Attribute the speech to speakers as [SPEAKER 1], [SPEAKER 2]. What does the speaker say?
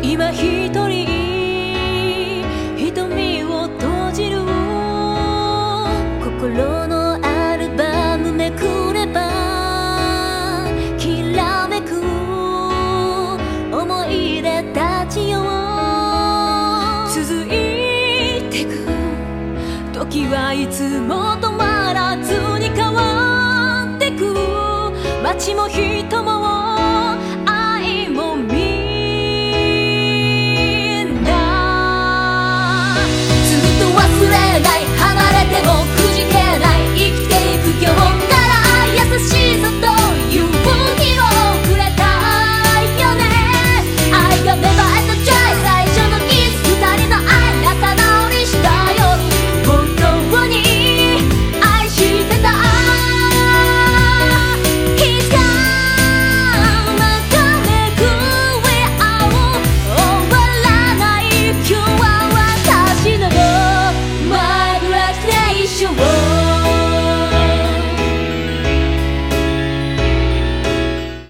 [SPEAKER 1] 今一人瞳を閉じる。心のアルバムめくればきらめく思い出たちよ。続いてく時はいつも止まらずに変わってく。街も人も